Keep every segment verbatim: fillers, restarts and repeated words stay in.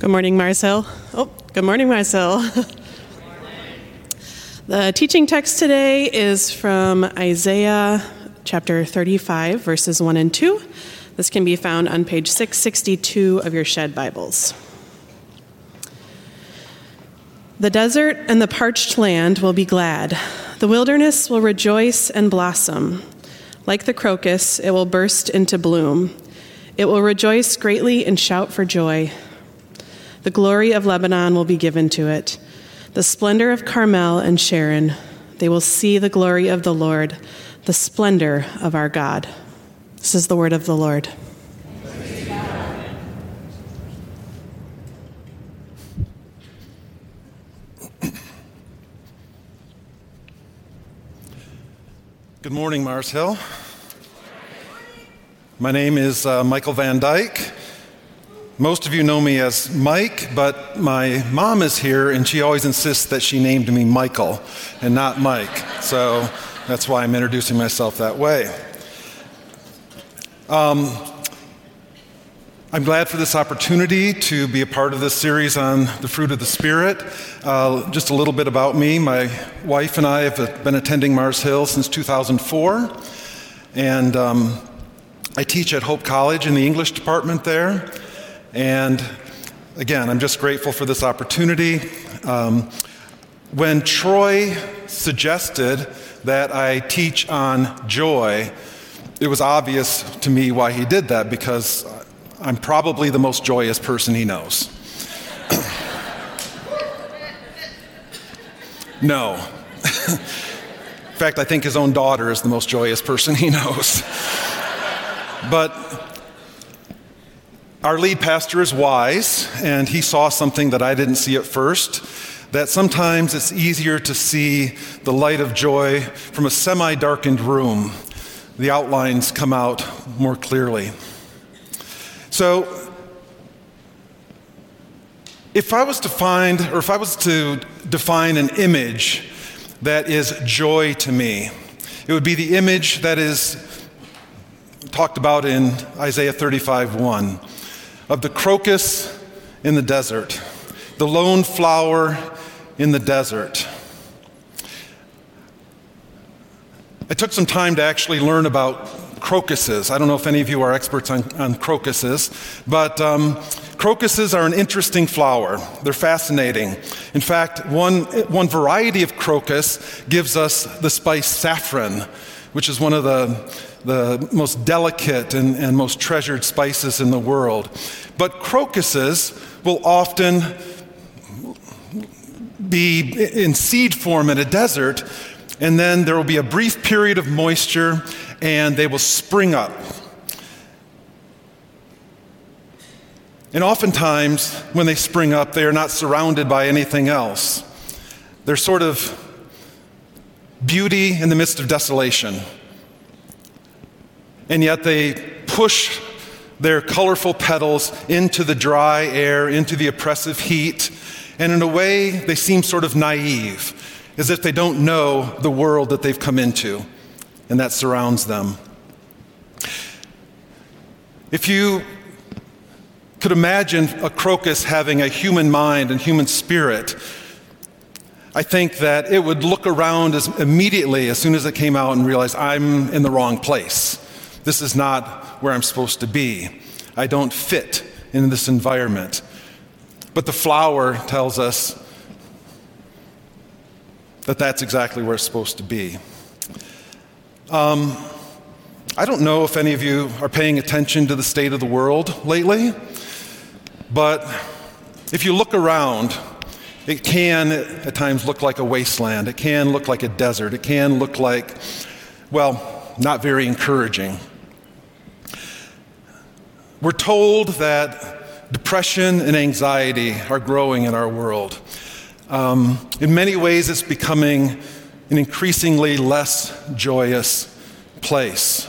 Good morning, Mars-Hill. Oh, good morning, Mars-Hill. The teaching text today is from Isaiah chapter thirty-five, verses one and two. This can be found on page six sixty-two of your Shed Bibles. The desert and the parched land will be glad. The wilderness will rejoice and blossom. Like the crocus, it will burst into bloom. It will rejoice greatly and shout for joy. The glory of Lebanon will be given to it, the splendor of Carmel and Sharon. They will see the glory of the Lord, the splendor of our God. This is the word of the Lord. Good morning, Mars-Hill. My name is uh, Michael Van Dyke. Most of you know me as Mike, but my mom is here and she always insists that she named me Michael and not Mike. So that's why I'm introducing myself that way. Um, I'm glad for this opportunity to be a part of this series on the fruit of the Spirit. Uh, just a little bit about me. My wife and I have been attending Mars-Hill since two thousand four, and um, I teach at Hope College in the English department there. And again, I'm just grateful for this opportunity. Um, when Troy suggested that I teach on joy, it was obvious to me why he did that, because I'm probably the most joyous person he knows. No. In fact, I think his own daughter is the most joyous person he knows. But our lead pastor is wise, and he saw something that I didn't see at first, that sometimes it's easier to see the light of joy from a semi-darkened room. The outlines come out more clearly. So, if I was to find, or if I was to define an image that is joy to me, it would be the image that is talked about in Isaiah thirty-five one, of the crocus in the desert, the lone flower in the desert. I took some time to actually learn about crocuses. I don't know if any of you are experts on, on crocuses, but um, crocuses are an interesting flower. They're fascinating. In fact, one, one variety of crocus gives us the spice saffron, which is one of the, the most delicate and, and most treasured spices in the world. But crocuses will often be in seed form in a desert, and then there will be a brief period of moisture, and they will spring up. And oftentimes, when they spring up, they are not surrounded by anything else. They're sort of beauty in the midst of desolation. And yet they push their colorful petals into the dry air, into the oppressive heat, and in a way, they seem sort of naive, as if they don't know the world that they've come into and that surrounds them. If you could imagine a crocus having a human mind and human spirit, I think that it would look around as immediately as soon as it came out and realize, I'm in the wrong place. This is not where I'm supposed to be. I don't fit in this environment. But the flower tells us that that's exactly where it's supposed to be. Um, I don't know if any of you are paying attention to the state of the world lately, but if you look around, it can at times look like a wasteland. It can look like a desert. It can look like, well, not very encouraging. We're told that depression and anxiety are growing in our world. Um, in many ways, it's becoming an increasingly less joyous place.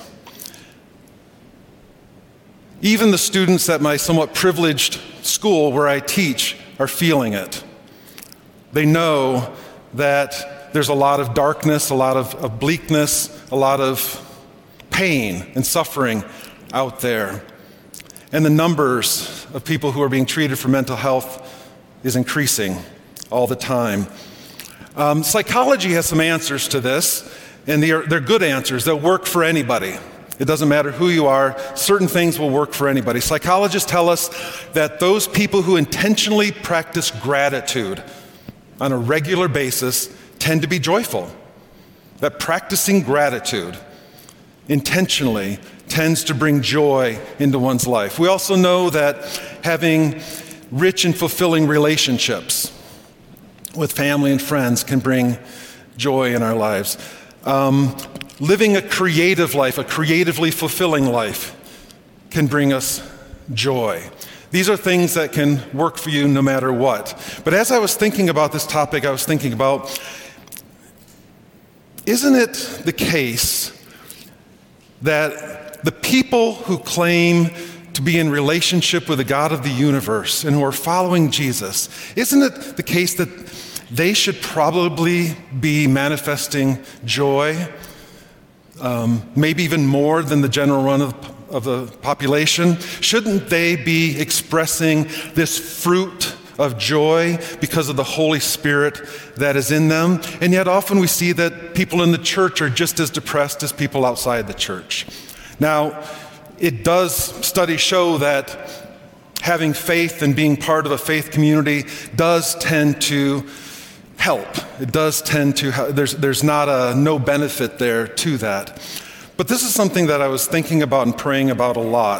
Even the students at my somewhat privileged school where I teach are feeling it. They know that there's a lot of darkness, a lot of, of bleakness, a lot of pain and suffering out there. and the numbers of people who are being treated for mental health is increasing all the time. Um, psychology has some answers to this, and they're, they're good answers. They'll work for anybody. It doesn't matter who you are. Certain things will work for anybody. Psychologists tell us that those people who intentionally practice gratitude on a regular basis tend to be joyful. That practicing gratitude intentionally tends to bring joy into one's life. We also know that having rich and fulfilling relationships with family and friends can bring joy in our lives. Um, living a creative life, a creatively fulfilling life, can bring us joy. These are things that can work for you no matter what. But as I was thinking about this topic, I was thinking about, isn't it the case that the people who claim to be in relationship with the God of the universe and who are following Jesus, isn't it the case that they should probably be manifesting joy, um, maybe even more than the general run of, of the population? Shouldn't they be expressing this fruit of joy because of the Holy Spirit that is in them? And yet often we see that people in the church are just as depressed as people outside the church. Now, it does, studies show that having faith and being part of a faith community does tend to help. It does tend to, there's, there's not a no benefit there to that. But this is something that I was thinking about and praying about a lot.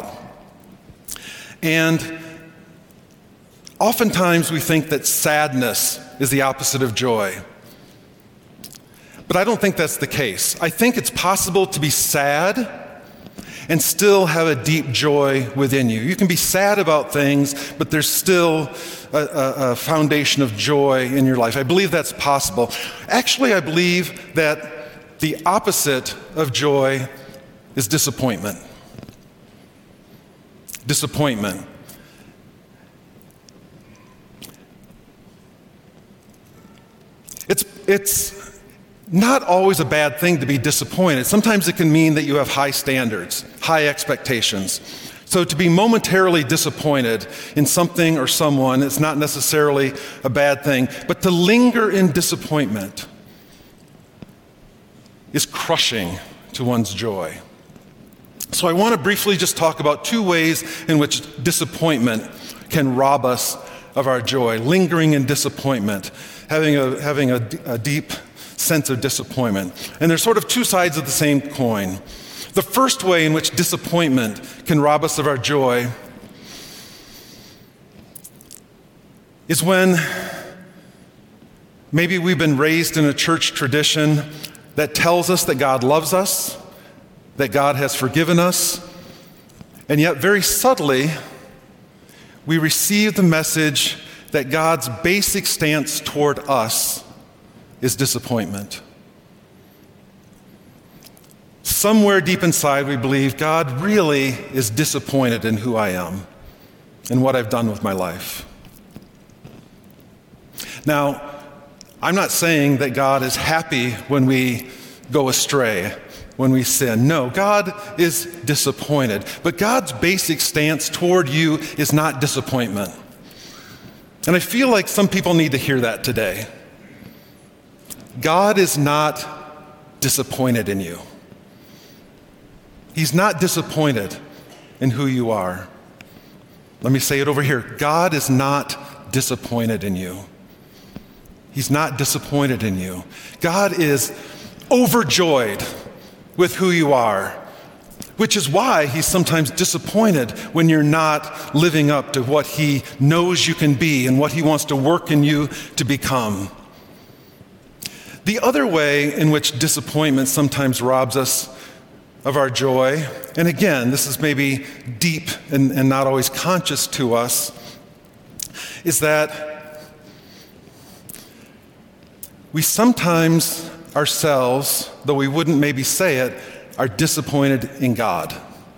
And oftentimes we think that sadness is the opposite of joy. But I don't think that's the case. I think it's possible to be sad and still have a deep joy within you. You can be sad about things, but there's still a, a, a foundation of joy in your life. I believe that's possible. Actually, I believe that the opposite of joy is disappointment. Disappointment. It's, it's not always a bad thing to be disappointed. Sometimes it can mean that you have high standards, high expectations. So to be momentarily disappointed in something or someone is not necessarily a bad thing, but to linger in disappointment is crushing to one's joy. So I want to briefly just talk about two ways in which disappointment can rob us of our joy. Lingering in disappointment, having a, having a, a deep sense of disappointment. And there's sort of two sides of the same coin. The first way in which disappointment can rob us of our joy is when maybe we've been raised in a church tradition that tells us that God loves us, that God has forgiven us, and yet very subtly we receive the message that God's basic stance toward us is disappointment. Somewhere deep inside we believe God really is disappointed in who I am and what I've done with my life. Now, I'm not saying that God is happy when we go astray, when we sin. No, God is disappointed. But God's basic stance toward you is not disappointment. And I feel like some people need to hear that today. God is not disappointed in you. He's not disappointed in who you are. Let me say it over here. God is not disappointed in you. He's not disappointed in you. God is overjoyed with who you are, which is why he's sometimes disappointed when you're not living up to what he knows you can be and what he wants to work in you to become. The other way in which disappointment sometimes robs us of our joy, and again, this is maybe deep and, and not always conscious to us, is that we sometimes ourselves, though we wouldn't maybe say it, are disappointed in God.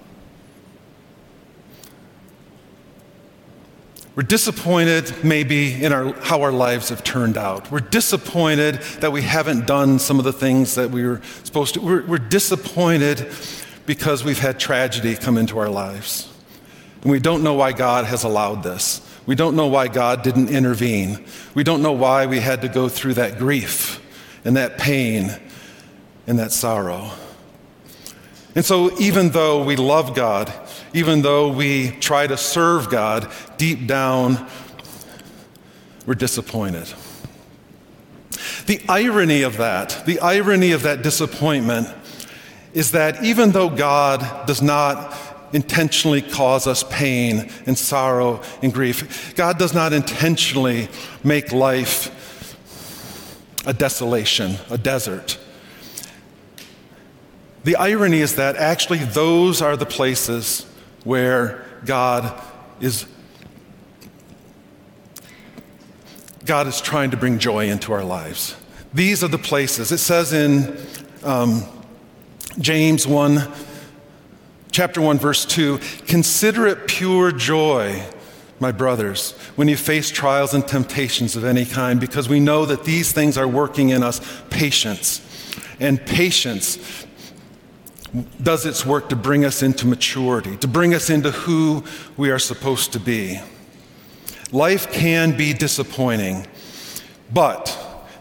We're disappointed maybe in our, how our lives have turned out. We're disappointed that we haven't done some of the things that we were supposed to. We're, we're disappointed because we've had tragedy come into our lives. And we don't know why God has allowed this. We don't know why God didn't intervene. We don't know why we had to go through that grief and that pain and that sorrow. And so even though we love God, even though we try to serve God, deep down, we're disappointed. The irony of that, the irony of that disappointment is that even though God does not intentionally cause us pain and sorrow and grief, God does not intentionally make life a desolation, a desert. The irony is that actually those are the places where God is God is trying to bring joy into our lives. These are the places. It says in um, James one, chapter one, verse two, "Consider it pure joy, my brothers, when you face trials and temptations of any kind, because we know that these things are working in us patience. And patience does its work to bring us into maturity, to bring us into who we are supposed to be." Life can be disappointing, but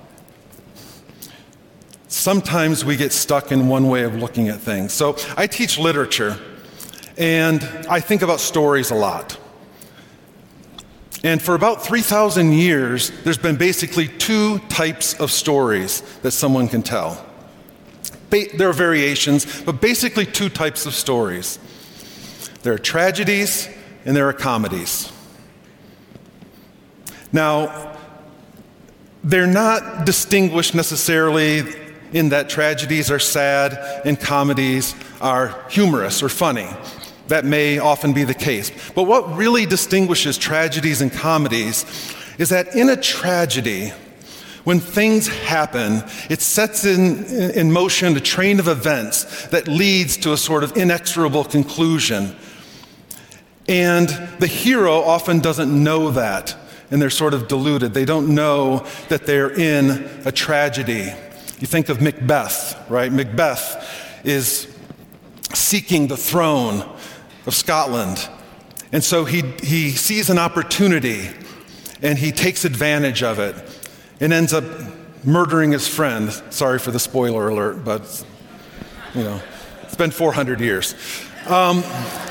sometimes we get stuck in one way of looking at things. So I teach literature, and I think about stories a lot. And for about three thousand years, there's been basically two types of stories that someone can tell. Ba- there are variations, but basically two types of stories. There are tragedies and there are comedies. Now, they're not distinguished necessarily in that tragedies are sad and comedies are humorous or funny. That may often be the case. But what really distinguishes tragedies and comedies is that in a tragedy, when things happen, it sets in, in motion a train of events that leads to a sort of inexorable conclusion. And the hero often doesn't know that, and they're sort of deluded. They don't know that they're in a tragedy. You think of Macbeth, right? Macbeth is seeking the throne of Scotland. And so he, he sees an opportunity, and he takes advantage of it, and ends up murdering his friend. Sorry for the spoiler alert, but, you know, it's been four hundred years. Um,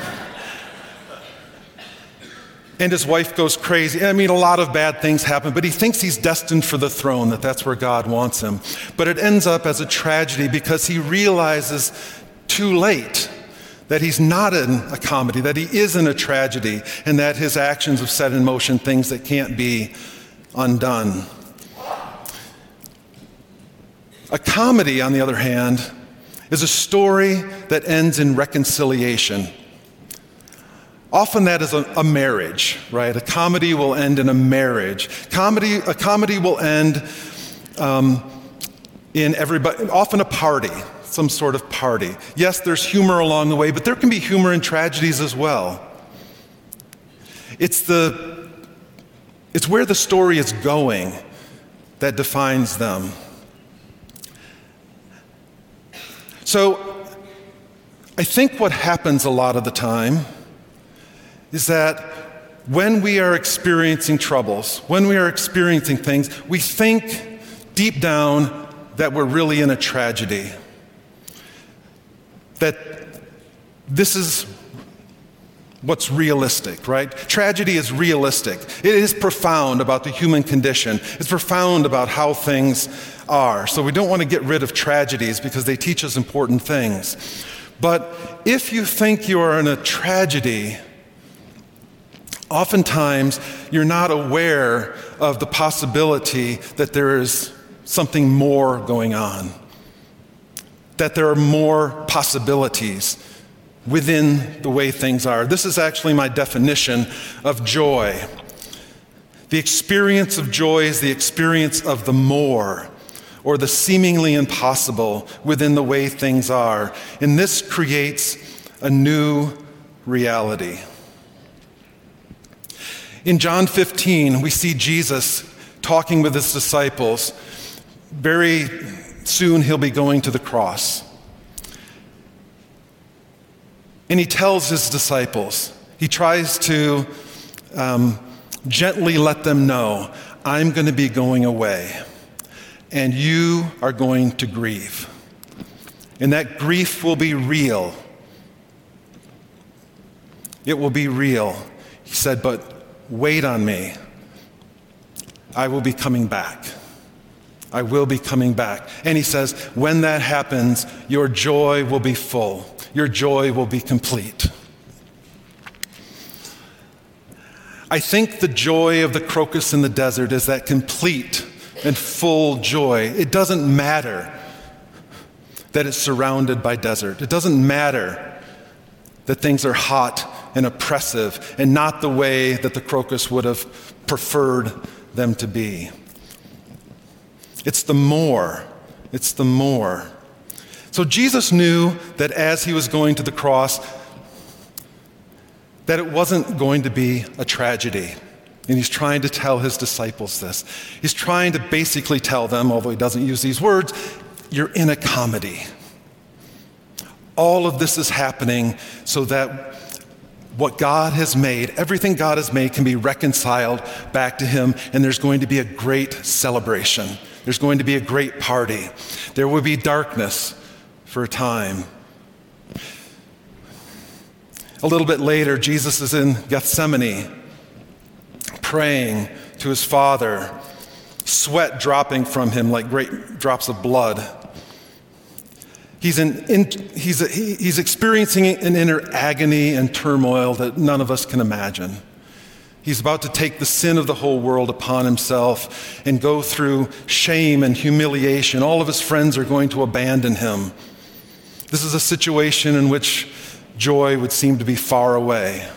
and his wife goes crazy. I mean, a lot of bad things happen, but he thinks he's destined for the throne, that that's where God wants him. But it ends up as a tragedy because he realizes too late that he's not in a comedy, that he is in a tragedy, and that his actions have set in motion things that can't be undone. A comedy, on the other hand, is a story that ends in reconciliation. Often that is a, a marriage, right? A comedy will end in a marriage. Comedy, a comedy will end um, in everybody, often a party, some sort of party. Yes, there's humor along the way, but there can be humor in tragedies as well. It's the, it's where the story is going that defines them. So I think what happens a lot of the time is that when we are experiencing troubles, when we are experiencing things, we think deep down that we're really in a tragedy. That this is what's realistic, right? Tragedy is realistic. It is profound about the human condition. It's profound about how things are. So we don't want to get rid of tragedies because they teach us important things. But if you think you are in a tragedy, oftentimes you're not aware of the possibility that there is something more going on, that there are more possibilities within the way things are. This is actually my definition of joy. The experience of joy is the experience of the more, or the seemingly impossible within the way things are. And this creates a new reality. In John fifteen, we see Jesus talking with his disciples. Very soon he'll be going to the cross. And he tells his disciples, He tries to um, gently let them know, I'm going to be going away, and you are going to grieve. And that grief will be real. It will be real. He said, but wait on me. I will be coming back. I will be coming back. And he says, when that happens, your joy will be full. Your joy will be complete. I think the joy of the crocus in the desert is that complete and full joy. It doesn't matter that it's surrounded by desert. It doesn't matter that things are hot and oppressive and not the way that the crocus would have preferred them to be. It's the more. It's the more. So Jesus knew that as he was going to the cross, that it wasn't going to be a tragedy. And he's trying to tell his disciples this. He's trying to basically tell them, although he doesn't use these words, you're in a comedy. All of this is happening so that what God has made, everything God has made, can be reconciled back to him, and there's going to be a great celebration. There's going to be a great party. There will be darkness for a time. A little bit later, Jesus is in Gethsemane, praying to his Father, sweat dropping from him like great drops of blood. He's, in, in, he's, he, he's experiencing an inner agony and turmoil that none of us can imagine. He's about to take the sin of the whole world upon himself and go through shame and humiliation. All of his friends are going to abandon him. This is a situation in which joy would seem to be far away.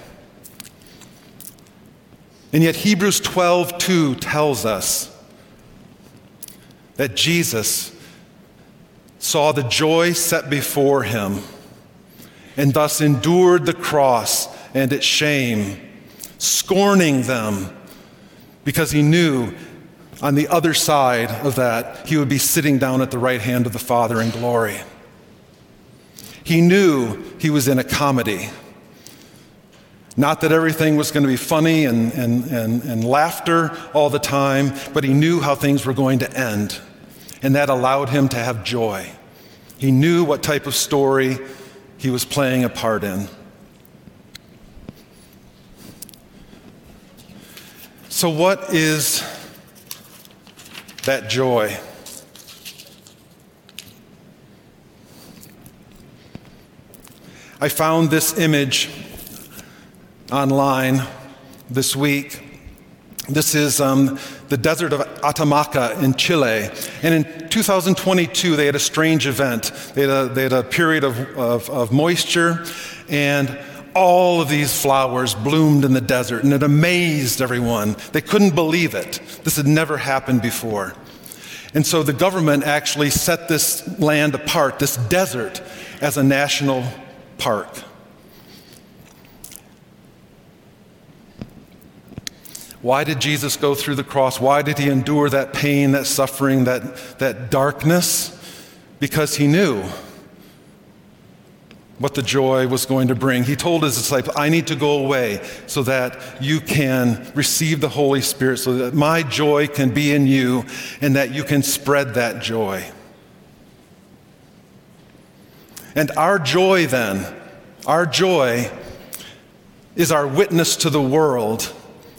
And yet Hebrews twelve two tells us that Jesus saw the joy set before him and thus endured the cross and its shame, scorning them, because he knew on the other side of that he would be sitting down at the right hand of the Father in glory. He knew he was in a comedy. Not that everything was going to be funny and, and, and, and laughter all the time, but he knew how things were going to end. And that allowed him to have joy. He knew what type of story he was playing a part in. So what is that joy? I found this image online this week. This is um, the desert of Atacama in Chile. And in two thousand twenty-two, they had a strange event. They had a, they had a period of, of, of moisture, and all of these flowers bloomed in the desert, and it amazed everyone. They couldn't believe it. This had never happened before. And so the government actually set this land apart, this desert, as a national park. Why did Jesus go through the cross? Why did he endure that pain, that suffering, that, that darkness? Because he knew what the joy was going to bring. He told his disciples, I need to go away so that you can receive the Holy Spirit, so that my joy can be in you and that you can spread that joy. And our joy then, our joy is our witness to the world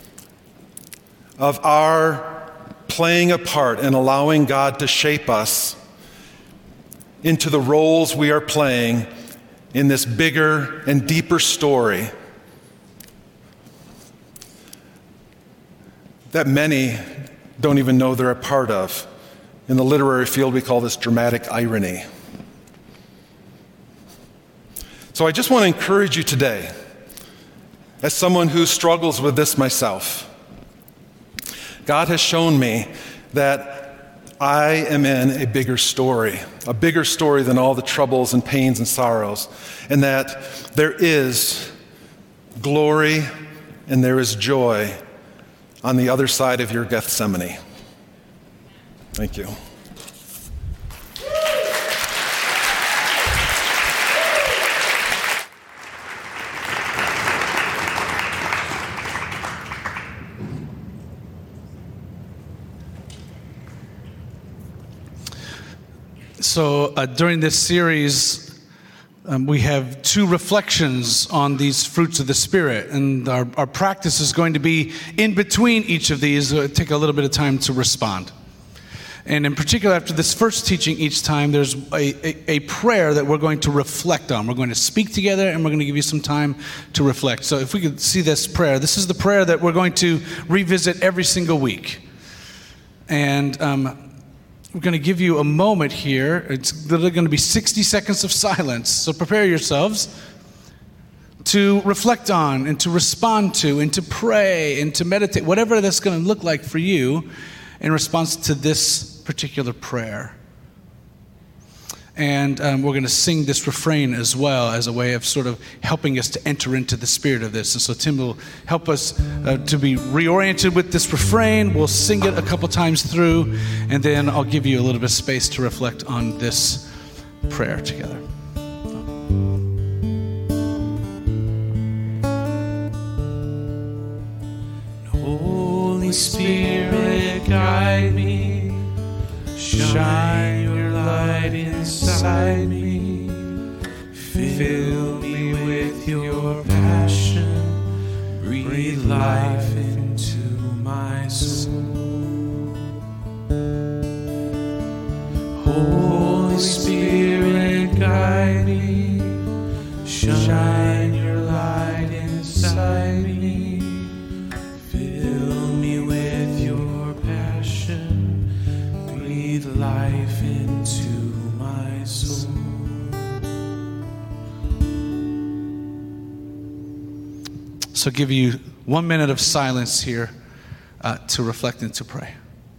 of our playing a part and allowing God to shape us into the roles we are playing in this bigger and deeper story that many don't even know they're a part of. In the literary field, we call this dramatic irony. So I just want to encourage you today, as someone who struggles with this myself. God has shown me that I am in a bigger story, a bigger story than all the troubles and pains and sorrows, and that there is glory and there is joy on the other side of your Gethsemane. Thank you. So uh, during this series, um, we have two reflections on these fruits of the Spirit, and our, our practice is going to be in between each of these, uh, take a little bit of time to respond. And in particular, after this first teaching each time, there's a, a, a prayer that we're going to reflect on. We're going to speak together, and we're going to give you some time to reflect. So if we could see this prayer, this is the prayer that we're going to revisit every single week. And um, we're going to give you a moment here. It's literally going to be sixty seconds of silence. So prepare yourselves to reflect on and to respond to and to pray and to meditate, whatever that's going to look like for you in response to this particular prayer. And um, we're going to sing this refrain as well as a way of sort of helping us to enter into the spirit of this. And so Tim will help us uh, to be reoriented with this refrain. We'll sing it a couple times through, and then I'll give you a little bit of space to reflect on this prayer together. Holy Spirit, guide me. Shine your light inside me. Fill me with your passion. Breathe life into my soul. Holy Spirit, guide me. Shine your light inside me. Fill me with your passion. Breathe life into my soul. So give you one minute of silence here uh, to reflect and to pray.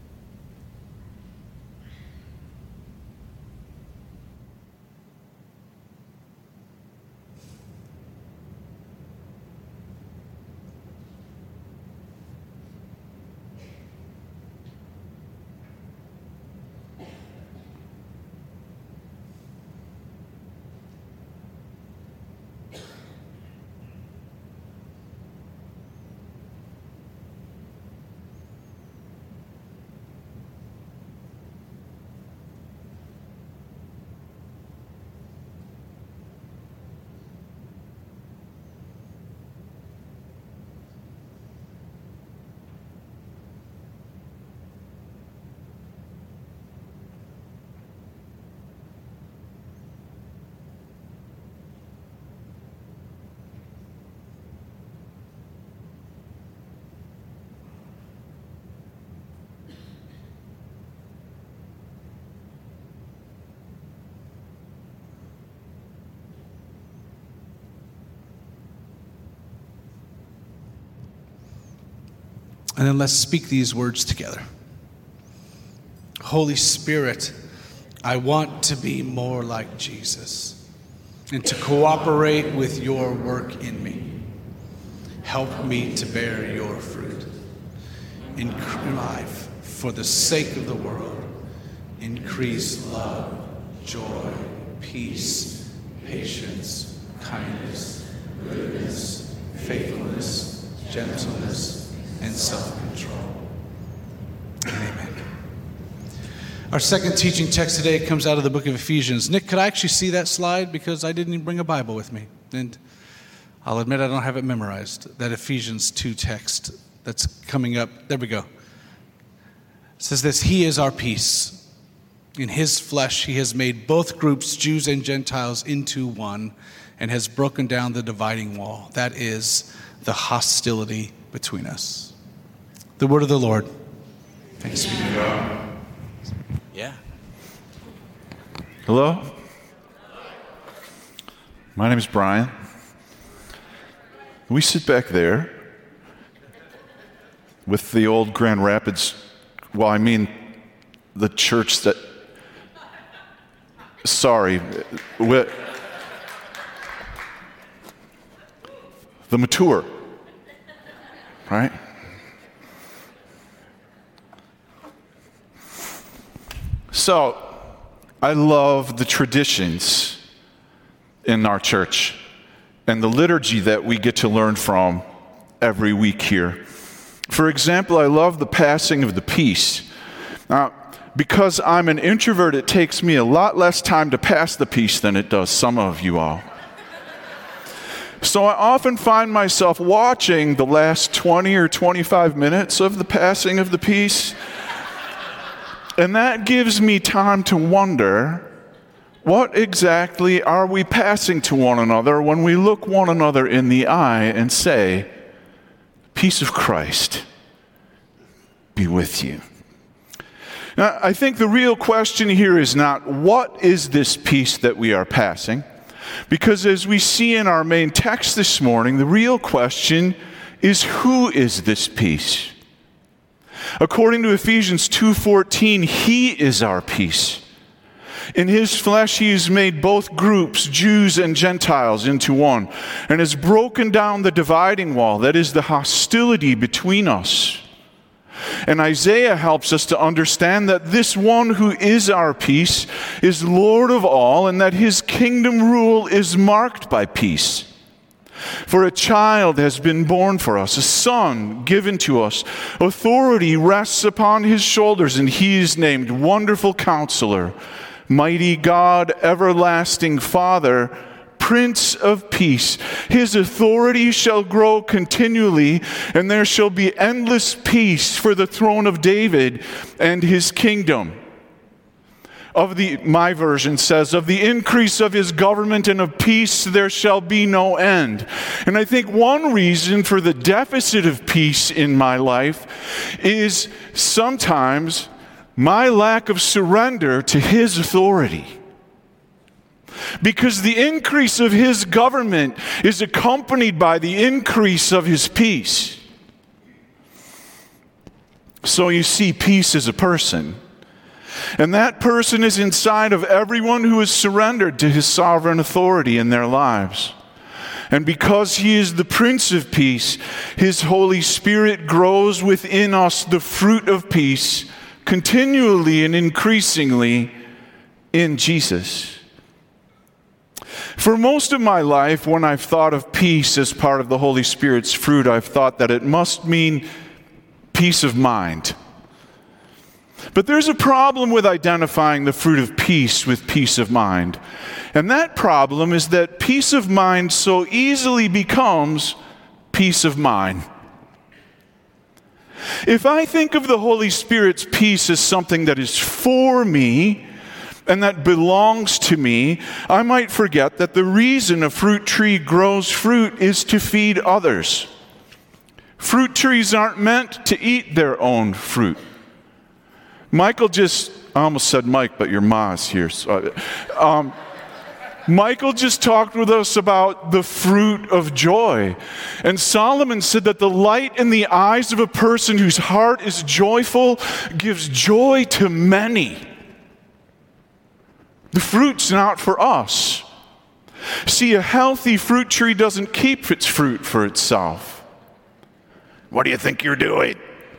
And then let's speak these words together. Holy Spirit, I want to be more like Jesus and to cooperate with your work in me. Help me to bear your fruit. Increase life for the sake of the world. Increase love, joy, peace, patience, kindness, goodness, faithfulness, gentleness, and self-control. Amen. Our second teaching text today comes out of the book of Ephesians. Nick, could I actually see that slide? Because I didn't even bring a Bible with me. And I'll admit I don't have it memorized. That Ephesians two text that's coming up. There we go. It says this: He is our peace. In his flesh he has made both groups, Jews and Gentiles, into one, and has broken down the dividing wall. That is the hostility between us. The word of the Lord. Thanks be to God. Yeah. Hello. My name is Brian. We sit back there with the old Grand Rapids, well, I mean the church that, sorry, the mature, right? So, I love the traditions in our church and the liturgy that we get to learn from every week here. For example, I love the passing of the peace. Now, because I'm an introvert, it takes me a lot less time to pass the peace than it does some of you all. So I often find myself watching the last twenty or twenty-five minutes of the passing of the peace. And that gives me time to wonder, what exactly are we passing to one another when we look one another in the eye and say, peace of Christ be with you. Now, I think the real question here is not, what is this peace that we are passing? Because as we see in our main text this morning, the real question is, who is this peace? According to Ephesians two fourteen, he is our peace. In his flesh he has made both groups, Jews and Gentiles, into one, and has broken down the dividing wall, that is the hostility between us. And Isaiah helps us to understand that this one who is our peace is Lord of all, and that his kingdom rule is marked by peace. For a child has been born for us, a son given to us. Authority rests upon his shoulders, and he is named Wonderful Counselor, Mighty God, Everlasting Father, Prince of Peace. His authority shall grow continually, and there shall be endless peace for the throne of David and his kingdom. Of the, my version says, of the increase of his government and of peace there shall be no end. And I think one reason for the deficit of peace in my life is sometimes my lack of surrender to his authority. Because the increase of his government is accompanied by the increase of his peace. So you see, peace is a person. And that person is inside of everyone who is surrendered to his sovereign authority in their lives. And because he is the Prince of Peace, his Holy Spirit grows within us the fruit of peace continually and increasingly in Jesus. For most of my life, when I've thought of peace as part of the Holy Spirit's fruit, I've thought that it must mean peace of mind. But there's a problem with identifying the fruit of peace with peace of mind. And that problem is that peace of mind so easily becomes peace of mind. If I think of the Holy Spirit's peace as something that is for me and that belongs to me, I might forget that the reason a fruit tree grows fruit is to feed others. Fruit trees aren't meant to eat their own fruit. Michael just, I almost said Mike, but your ma's here. So, um, Michael just talked with us about the fruit of joy. And Solomon said that the light in the eyes of a person whose heart is joyful gives joy to many. The fruit's not for us. See, a healthy fruit tree doesn't keep its fruit for itself. What do you think you're doing?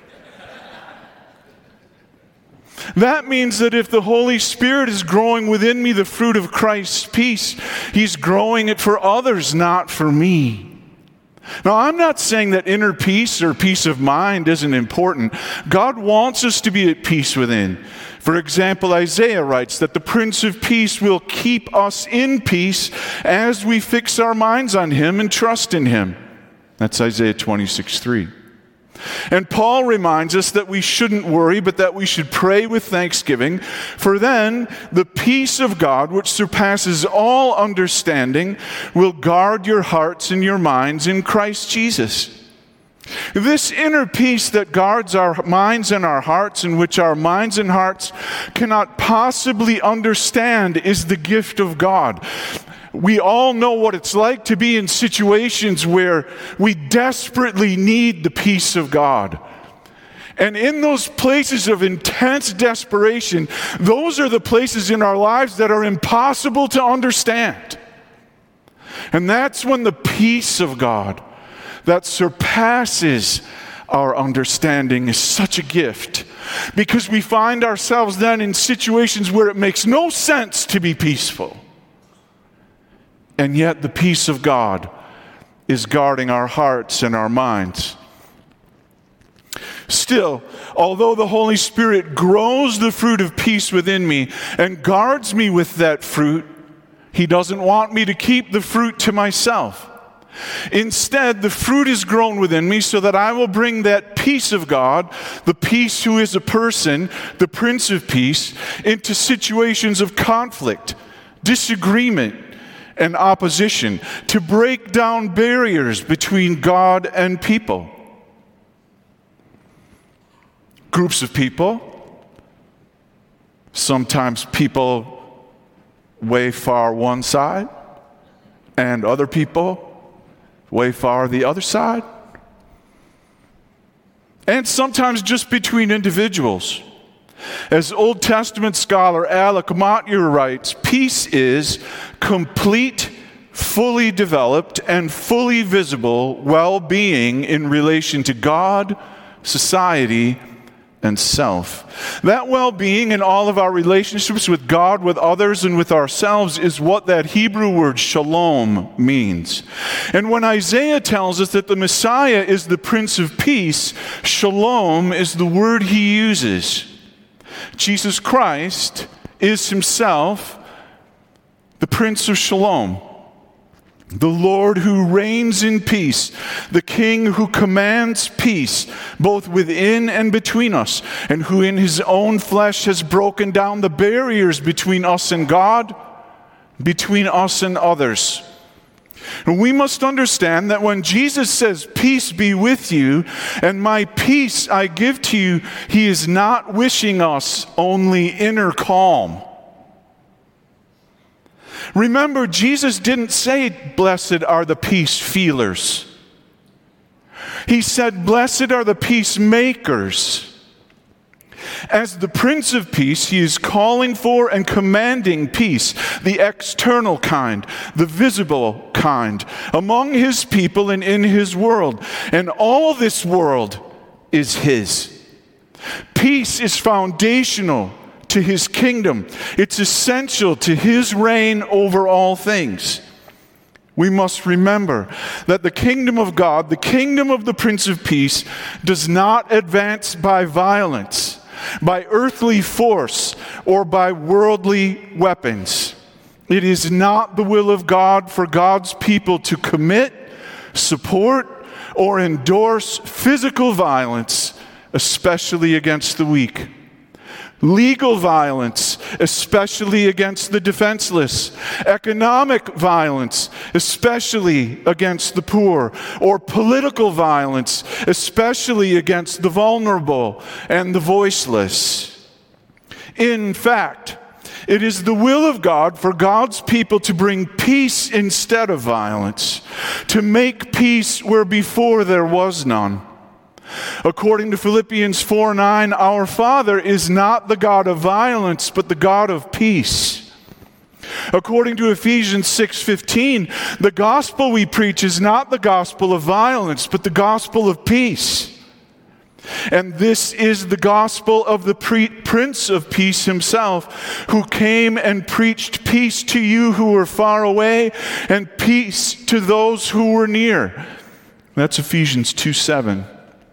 That means that if the Holy Spirit is growing within me the fruit of Christ's peace, he's growing it for others, not for me. Now, I'm not saying that inner peace or peace of mind isn't important. God wants us to be at peace within. For example, Isaiah writes that the Prince of Peace will keep us in peace as we fix our minds on him and trust in him. That's Isaiah twenty-six three. And Paul reminds us that we shouldn't worry, but that we should pray with thanksgiving, for then the peace of God, which surpasses all understanding, will guard your hearts and your minds in Christ Jesus. This inner peace that guards our minds and our hearts, in which our minds and hearts cannot possibly understand, is the gift of God. We all know what it's like to be in situations where we desperately need the peace of God. And in those places of intense desperation, those are the places in our lives that are impossible to understand. And that's when the peace of God that surpasses our understanding is such a gift, because we find ourselves then in situations where it makes no sense to be peaceful. And yet the peace of God is guarding our hearts and our minds. Still, although the Holy Spirit grows the fruit of peace within me and guards me with that fruit, He doesn't want me to keep the fruit to myself. Instead, the fruit is grown within me so that I will bring that peace of God, the peace who is a person, the Prince of Peace, into situations of conflict, disagreement, and opposition, to break down barriers between God and people. Groups of people, sometimes people way far one side, and other people way far the other side. And sometimes just between individuals. As Old Testament scholar Alec Motyer writes, peace is complete, fully developed, and fully visible well-being in relation to God, society, and self. That well-being in all of our relationships with God, with others, and with ourselves is what that Hebrew word shalom means. And when Isaiah tells us that the Messiah is the Prince of Peace, shalom is the word he uses. Jesus Christ is himself the Prince of Shalom, the Lord who reigns in peace, the King who commands peace, both within and between us, and who in his own flesh has broken down the barriers between us and God, between us and others. And we must understand that when Jesus says, peace be with you, and my peace I give to you, he is not wishing us only inner calm. Remember, Jesus didn't say, blessed are the peace feelers. He said, blessed are the peacemakers. As the Prince of Peace, he is calling for and commanding peace, the external kind, the visible kind, among his people and in his world. And all this world is his. Peace is foundational to his kingdom. It's essential to his reign over all things. We must remember that the kingdom of God, the kingdom of the Prince of Peace, does not advance by violence, by earthly force, or by worldly weapons. It is not the will of God for God's people to commit, support, or endorse physical violence, especially against the weak. Legal violence, especially against the defenseless. Economic violence, especially against the poor. Or political violence, especially against the vulnerable and the voiceless. In fact, it is the will of God for God's people to bring peace instead of violence, to make peace where before there was none. According to Philippians four nine, our Father is not the God of violence, but the God of peace. According to Ephesians six fifteen, the gospel we preach is not the gospel of violence, but the gospel of peace. And this is the gospel of the pre- Prince of Peace himself, who came and preached peace to you who were far away, and peace to those who were near. That's Ephesians two seven.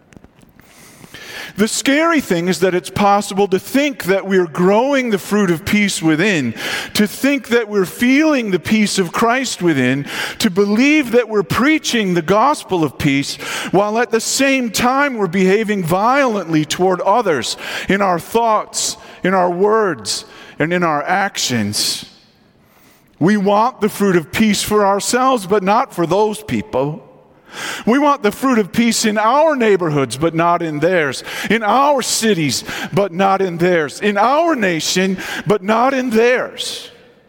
The scary thing is that it's possible to think that we're growing the fruit of peace within, to think that we're feeling the peace of Christ within, to believe that we're preaching the gospel of peace, while at the same time we're behaving violently toward others in our thoughts, in our words, and in our actions. We want the fruit of peace for ourselves, but not for those people. We want the fruit of peace in our neighborhoods, but not in theirs. In our cities, but not in theirs. In our nation, but not in theirs.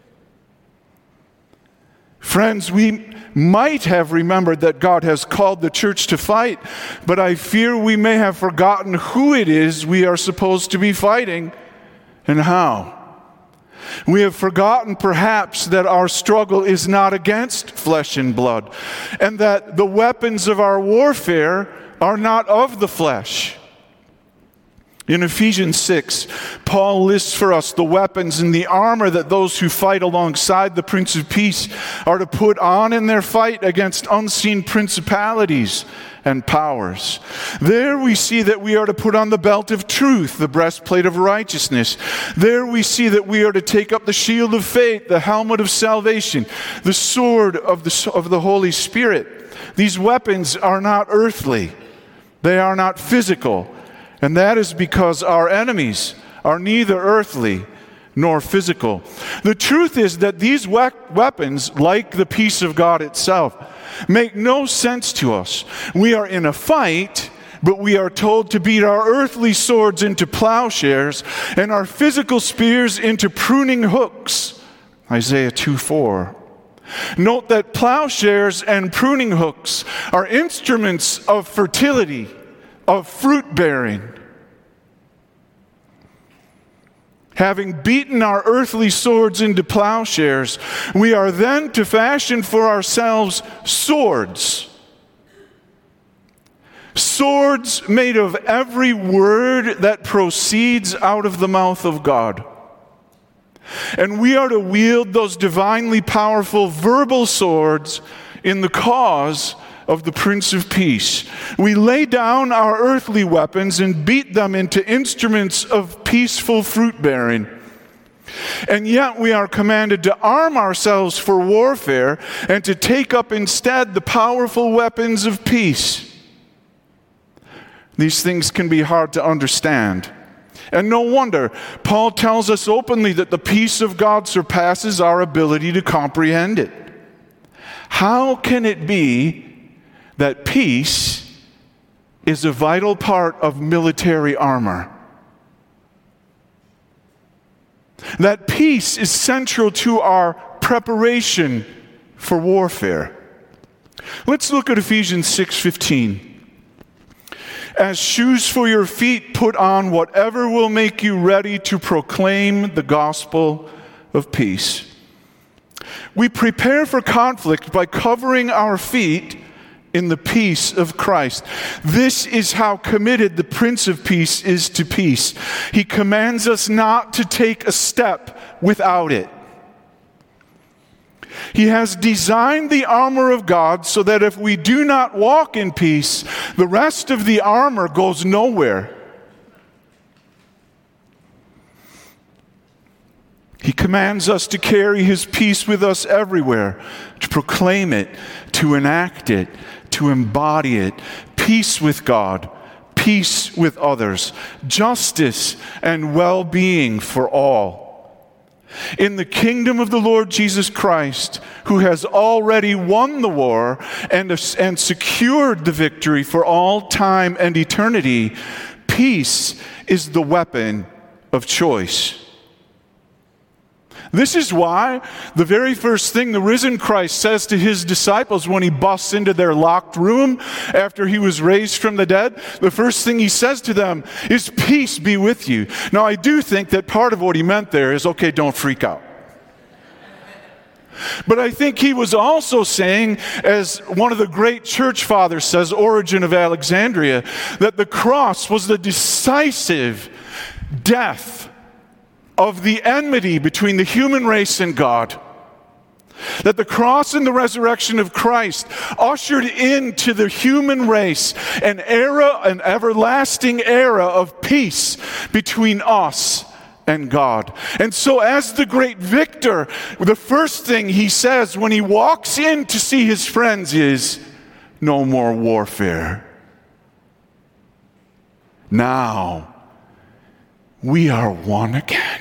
Friends, we might have remembered that God has called the church to fight, but I fear we may have forgotten who it is we are supposed to be fighting and how. We have forgotten perhaps that our struggle is not against flesh and blood, and that the weapons of our warfare are not of the flesh. In Ephesians six, Paul lists for us the weapons and the armor that those who fight alongside the Prince of Peace are to put on in their fight against unseen principalities and powers. There we see that we are to put on the belt of truth, the breastplate of righteousness. There we see that we are to take up the shield of faith, the helmet of salvation, the sword of the, of the Holy Spirit. These weapons are not earthly. They are not physical. And that is because our enemies are neither earthly nor physical. The truth is that these we- weapons, like the peace of God itself, make no sense to us. We are in a fight, but we are told to beat our earthly swords into plowshares and our physical spears into pruning hooks. Isaiah two four. Note that plowshares and pruning hooks are instruments of fertility, of fruit bearing. Having beaten our earthly swords into plowshares, we are then to fashion for ourselves swords. Swords made of every word that proceeds out of the mouth of God. And we are to wield those divinely powerful verbal swords in the cause of the Prince of Peace. We lay down our earthly weapons and beat them into instruments of peaceful fruit bearing. And yet we are commanded to arm ourselves for warfare and to take up instead the powerful weapons of peace. These things can be hard to understand. And no wonder, Paul tells us openly that the peace of God surpasses our ability to comprehend it. How can it be that peace is a vital part of military armor? That peace is central to our preparation for warfare. Let's look at Ephesians six fifteen. As shoes for your feet, put on whatever will make you ready to proclaim the gospel of peace. We prepare for conflict by covering our feet in the peace of Christ. This is how committed the Prince of Peace is to peace. He commands us not to take a step without it. He has designed the armor of God so that if we do not walk in peace, the rest of the armor goes nowhere. He commands us to carry His peace with us everywhere, to proclaim it, to enact it, to embody it. Peace with God, peace with others, justice and well-being for all. In the kingdom of the Lord Jesus Christ, who has already won the war and, and secured the victory for all time and eternity, peace is the weapon of choice. This is why the very first thing the risen Christ says to His disciples when He busts into their locked room after He was raised from the dead, the first thing He says to them is, "Peace be with you." Now, I do think that part of what He meant there is, okay, don't freak out. But I think He was also saying, as one of the great church fathers says, Origen of Alexandria, that the cross was the decisive death of the enmity between the human race and God. That the cross and the resurrection of Christ ushered into the human race an era, an everlasting era of peace between us and God. And so as the great victor, the first thing He says when He walks in to see His friends is, "No more warfare. Now we are one again."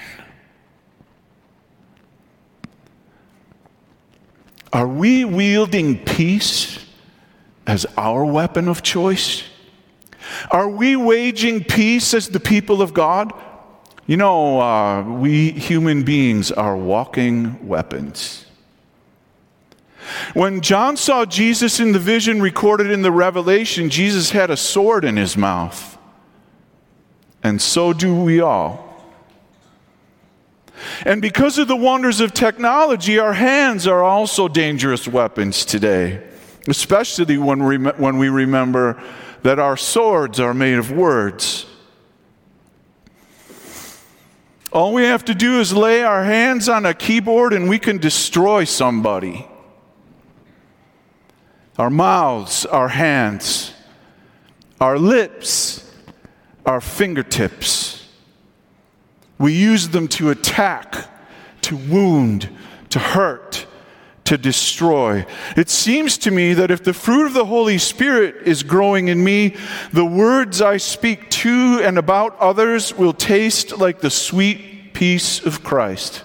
Are we wielding peace as our weapon of choice? Are we waging peace as the people of God? You know, uh, we human beings are walking weapons. When John saw Jesus in the vision recorded in the Revelation, Jesus had a sword in His mouth. And so do we all. And because of the wonders of technology, our hands are also dangerous weapons today, especially when we, when we remember that our swords are made of words. All we have to do is lay our hands on a keyboard and we can destroy somebody. Our mouths, our hands, our lips, our fingertips. We use them to attack, to wound, to hurt, to destroy. It seems to me that if the fruit of the Holy Spirit is growing in me, the words I speak to and about others will taste like the sweet peace of Christ.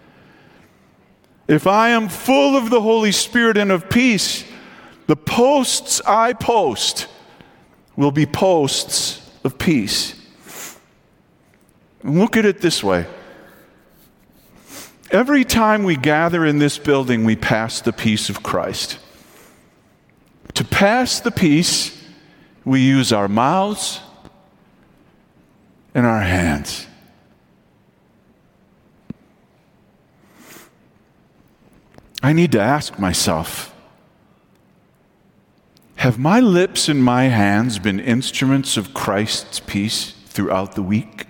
If I am full of the Holy Spirit and of peace, the posts I post will be posts of peace. And look at it this way. Every time we gather in this building, we pass the peace of Christ. To pass the peace, we use our mouths and our hands. I need to ask myself, have my lips and my hands been instruments of Christ's peace throughout the week?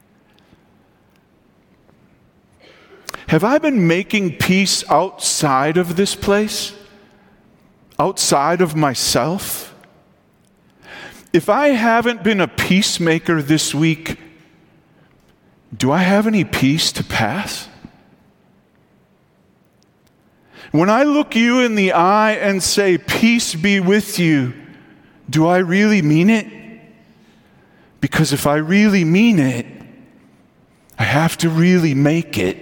Have I been making peace outside of this place? Outside of myself? If I haven't been a peacemaker this week, do I have any peace to pass? When I look you in the eye and say, peace be with you, do I really mean it? Because if I really mean it, I have to really make it.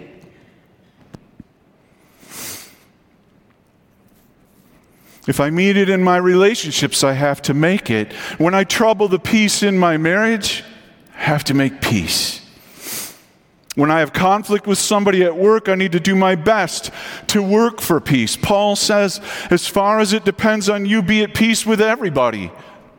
If I mean it in my relationships, I have to make it. When I trouble the peace in my marriage, I have to make peace. When I have conflict with somebody at work, I need to do my best to work for peace. Paul says, as far as it depends on you, be at peace with everybody.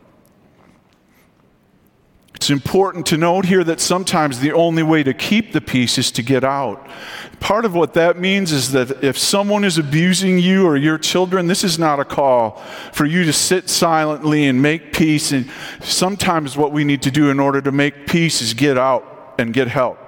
It's important to note here that sometimes the only way to keep the peace is to get out. Part of what that means is that if someone is abusing you or your children, this is not a call for you to sit silently and make peace. And sometimes what we need to do in order to make peace is get out and get help.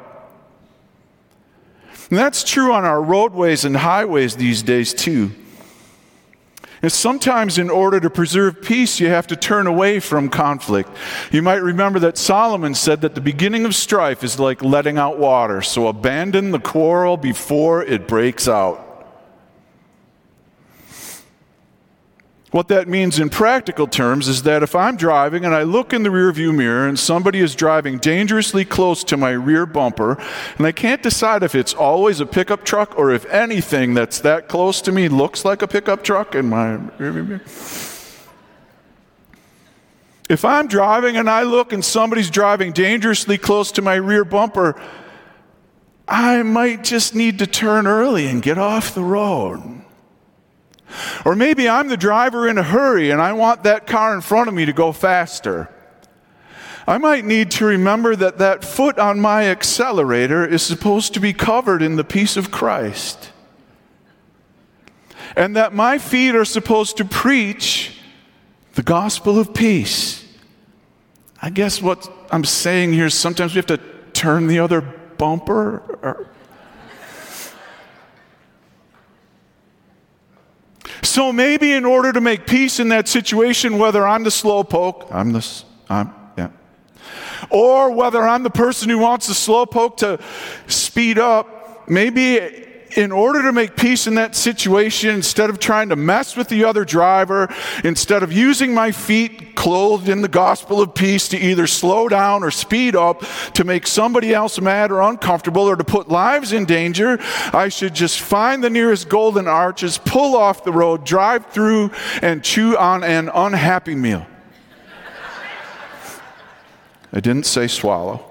And that's true on our roadways and highways these days too. And sometimes in order to preserve peace, you have to turn away from conflict. You might remember that Solomon said that the beginning of strife is like letting out water. So abandon the quarrel before it breaks out. What that means in practical terms is that if I'm driving and I look in the rearview mirror and somebody is driving dangerously close to my rear bumper, and I can't decide if it's always a pickup truck or if anything that's that close to me looks like a pickup truck in my rearview mirror. If I'm driving and I look and somebody's driving dangerously close to my rear bumper, I might just need to turn early and get off the road. Or maybe I'm the driver in a hurry and I want that car in front of me to go faster. I might need to remember that that foot on my accelerator is supposed to be covered in the peace of Christ. And that my feet are supposed to preach the gospel of peace. I guess what I'm saying here is sometimes we have to turn the other bumper. Or So maybe in order to make peace in that situation, whether I'm the slowpoke, I'm the, I'm, yeah, or whether I'm the person who wants the slowpoke to speed up, maybe in order to make peace in that situation, instead of trying to mess with the other driver, instead of using my feet clothed in the gospel of peace to either slow down or speed up to make somebody else mad or uncomfortable or to put lives in danger, I should just find the nearest golden arches, pull off the road, drive through, and chew on an unhappy meal. I didn't say swallow.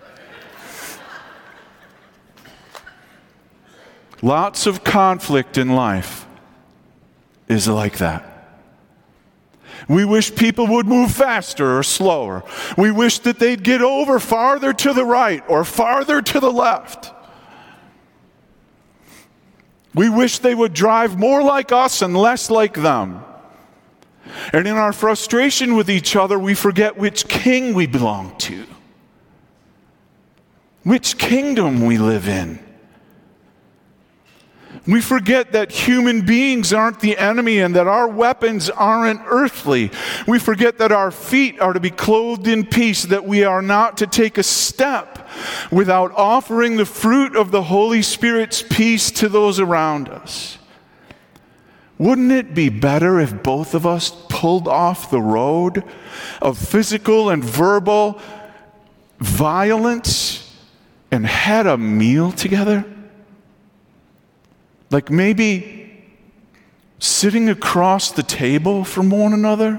Lots of conflict in life is like that. We wish people would move faster or slower. We wish that they'd get over farther to the right or farther to the left. We wish they would drive more like us and less like them. And in our frustration with each other, we forget which king we belong to. which kingdom we live in. We forget that human beings aren't the enemy and that our weapons aren't earthly. We forget that our feet are to be clothed in peace, that we are not to take a step without offering the fruit of the Holy Spirit's peace to those around us. Wouldn't it be better if both of us pulled off the road of physical and verbal violence and had a meal together? Like maybe sitting across the table from one another?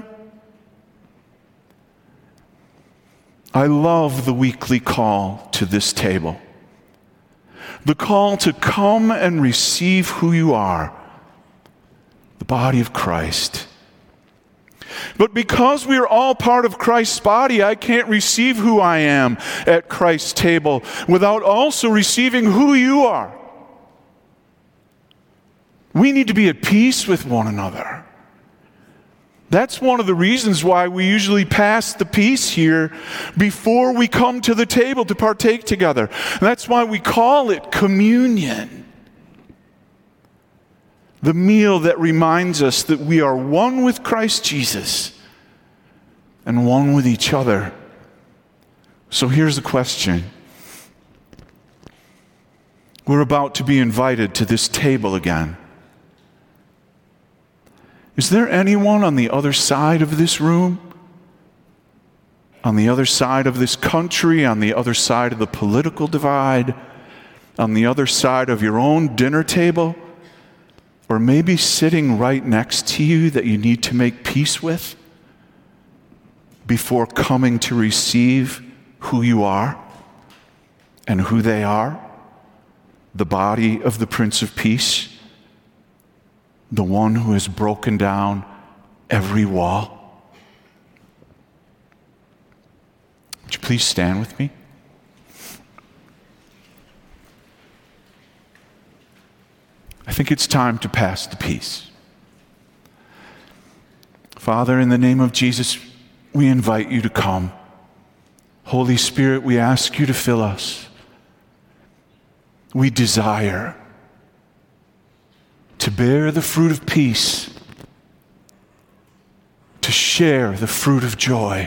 I love the weekly call to this table. The call to come and receive who you are, the body of Christ. But because we are all part of Christ's body, I can't receive who I am at Christ's table without also receiving who you are. We need to be at peace with one another. That's one of the reasons why we usually pass the peace here before we come to the table to partake together. And that's why we call it communion. The meal that reminds us that we are one with Christ Jesus and one with each other. So here's the question. We're about to be invited to this table again. Is there anyone on the other side of this room, on the other side of this country, on the other side of the political divide, on the other side of your own dinner table, or maybe sitting right next to you that you need to make peace with before coming to receive who you are and who they are, the body of the Prince of Peace? The one who has broken down every wall. Would you please stand with me? I think it's time to pass the peace. Father, in the name of Jesus, we invite you to come. Holy Spirit, we ask you to fill us. We desire to bear the fruit of peace, to share the fruit of joy.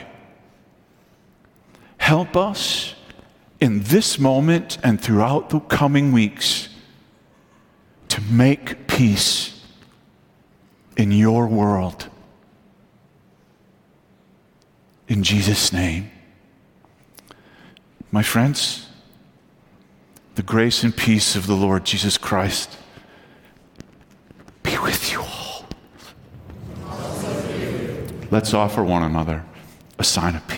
Help us in this moment and throughout the coming weeks to make peace in your world. In Jesus' name. My friends, the grace and peace of the Lord Jesus Christ be with you all. Let's offer one another a sign of peace.